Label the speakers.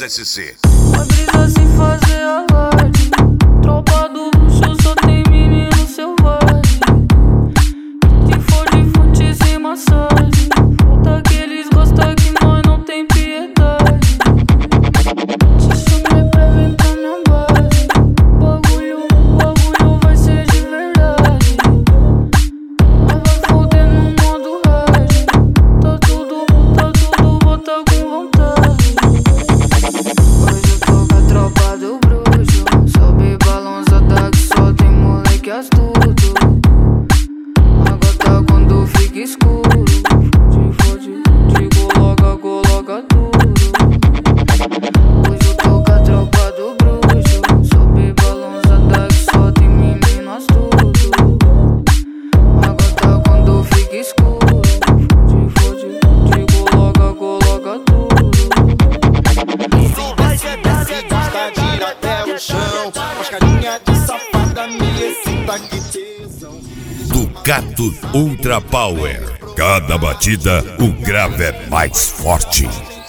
Speaker 1: SC.
Speaker 2: A brisa sem fazer alarde. Tropa do luxo só tem menino selvagem. Se for de fute sem massagem, falta que eles gostam que nós não tem piedade. Te chamei pra vir pra minha base. Bagulho vai ser de verdade. Nós vai foder no modo hard. Tá tudo, bota com vontade. Hoje eu tô com a tropa do bruxo. Sobe balançada que só tem moleque astuto. Agora quando fica escuro, fode, coloca tudo. Hoje eu tô com a tropa do bruxo. Sobe balançada que só tem menino astuto. Agora quando fica escuro, fode, coloca tudo.
Speaker 3: Tira até o chão, as carinha de safada me excita, que tesão.
Speaker 1: Ducato Ultra Power. Cada batida, o grave é mais forte.